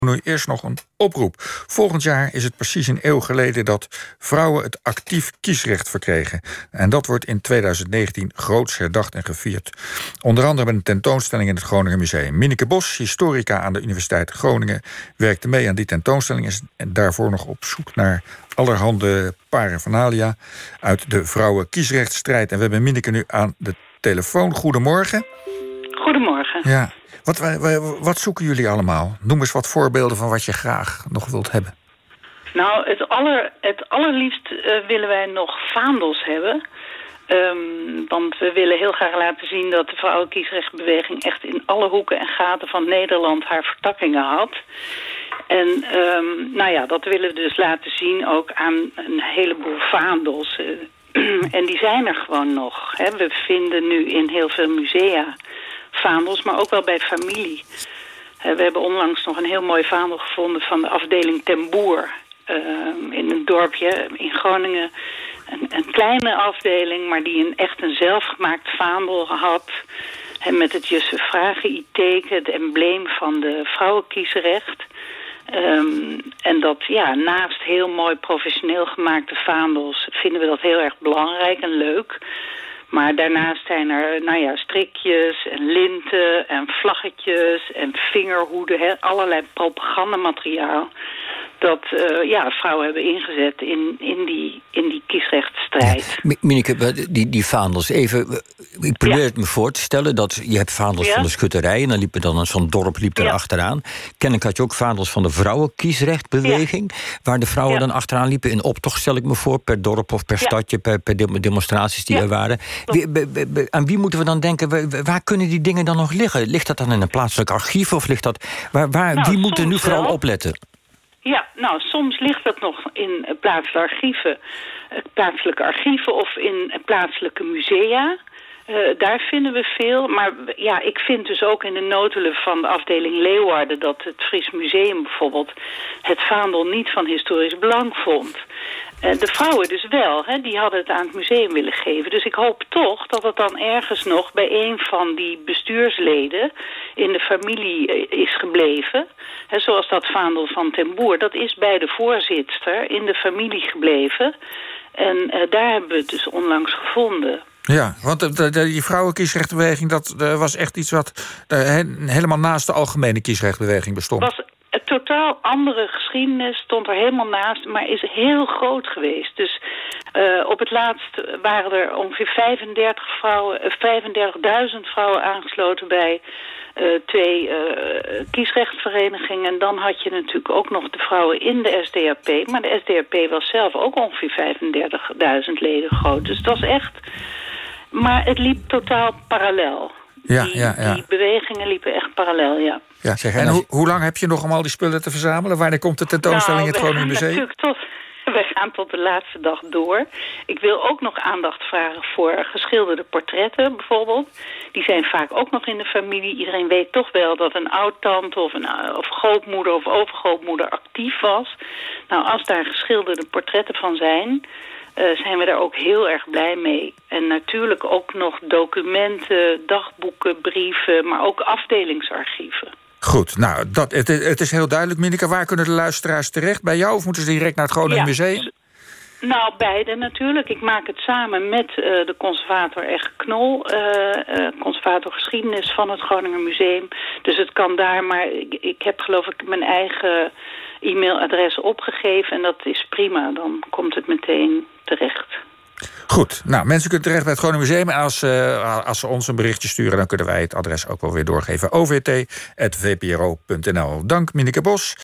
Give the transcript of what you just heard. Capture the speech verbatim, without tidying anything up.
Nu eerst nog een oproep. Volgend jaar is het precies een eeuw geleden dat vrouwen het actief kiesrecht verkregen. En dat wordt in tweeduizend negentien groots herdacht en gevierd. Onder andere met een tentoonstelling in het Groninger Museum. Minneke Bos, historica aan de Universiteit Groningen, werkte mee aan die tentoonstelling en daarvoor nog op zoek naar allerhande paraphernalia uit de vrouwen-kiesrechtsstrijd. En we hebben Minneke nu aan de telefoon. Goedemorgen. Goedemorgen. Ja. Wat, wat zoeken jullie allemaal? Noem eens wat voorbeelden van wat je graag nog wilt hebben. Nou, het, aller, het allerliefst uh, willen wij nog vaandels hebben. Um, want we willen heel graag laten zien dat de vrouwenkiesrechtbeweging echt in alle hoeken en gaten van Nederland haar vertakkingen had. En um, nou ja, dat willen we dus laten zien ook aan een heleboel vaandels. Uh, en die zijn er gewoon nog. Hè. We vinden nu in heel veel musea vaandels, maar ook wel bij familie. Uh, we hebben onlangs nog een heel mooi vaandel gevonden van de afdeling Ten Boer. Uh, in een dorpje in Groningen. Een, een kleine afdeling, maar die een, echt een zelfgemaakt vaandel had. En met het Jussefragi-teken, het embleem van de vrouwenkiesrecht. Um, en dat, ja, naast heel mooi professioneel gemaakte vaandels vinden we dat heel erg belangrijk en leuk. Maar daarnaast zijn er, nou ja, strikjes en linten en vlaggetjes en vingerhoeden, he, allerlei propagandamateriaal dat uh, ja, vrouwen hebben ingezet in, in, die, in die kiesrechtsstrijd. Ja, Minneke, die, die vaandels, even, ik probeer ja. het me voor te stellen dat je hebt vaandels ja. van de schutterij en dan liep er dan zo'n dorp liep er ja. achteraan. Kennelijk had je ook vaandels van de vrouwenkiesrechtbeweging, ja. waar de vrouwen ja. dan achteraan liepen in optocht, stel ik me voor, per dorp of per ja. stadje, per, per demonstraties die ja. er waren. Wie, be, be, aan wie moeten we dan denken, waar, waar kunnen die dingen dan nog liggen? Ligt dat dan in een plaatselijk archief of ligt dat, waar, waar, nou, wie moet er nu vooral wel. opletten? Ja, nou, soms ligt dat nog in plaatselijke archieven, plaatselijke archieven of in plaatselijke musea. Uh, daar vinden we veel. Maar ja, ik vind dus ook in de notulen van de afdeling Leeuwarden dat het Fries Museum bijvoorbeeld het vaandel niet van historisch belang vond. Uh, de vrouwen dus wel, hè, die hadden het aan het museum willen geven. Dus ik hoop toch dat het dan ergens nog bij een van die bestuursleden in de familie is gebleven. Hè, zoals dat vaandel van Ten Boer. Dat is bij de voorzitster in de familie gebleven. En uh, daar hebben we het dus onlangs gevonden. Ja, want de, de, de, die vrouwenkiesrechtbeweging, dat uh, was echt iets wat uh, he, helemaal naast de algemene kiesrechtbeweging bestond. Was een totaal andere geschiedenis, stond er helemaal naast, maar is heel groot geweest. Dus uh, op het laatst waren er ongeveer vijfendertig vrouwen, uh, vijfendertigduizend vrouwen aangesloten bij uh, twee uh, kiesrechtverenigingen. En dan had je natuurlijk ook nog de vrouwen in de S D A P. Maar de S D A P was zelf ook ongeveer vijfendertigduizend leden groot. Dus dat was echt. Maar het liep totaal parallel. Ja, die, ja, ja. die bewegingen liepen echt parallel, ja. Ja, zeg, en hoe, hoe lang heb je nog om al die spullen te verzamelen? Wanneer komt de tentoonstelling nou, in het Groningen Museum? Tot, we gaan tot de laatste dag door. Ik wil ook nog aandacht vragen voor geschilderde portretten bijvoorbeeld. Die zijn vaak ook nog in de familie. Iedereen weet toch wel dat een oud-tante of een of grootmoeder of overgrootmoeder actief was. Nou, als daar geschilderde portretten van zijn, Uh, zijn we daar ook heel erg blij mee. En natuurlijk ook nog documenten, dagboeken, brieven, maar ook afdelingsarchieven. Goed, nou, dat, het, het is heel duidelijk, Minneke. Waar kunnen de luisteraars terecht? Bij jou of moeten ze direct naar het Groningen ja. Museum? Nou, beide natuurlijk. Ik maak het samen met uh, de conservator Egge Knol, uh, uh, conservator geschiedenis van het Groninger Museum. Dus het kan daar, maar ik, ik heb geloof ik mijn eigen e-mailadres opgegeven en dat is prima. Dan komt het meteen terecht. Goed, nou, mensen kunnen terecht bij het Groningen Museum. En als, uh, als ze ons een berichtje sturen, dan kunnen wij het adres ook wel weer doorgeven. O V T punt v p r o punt n l. Dank, Minneke Bos.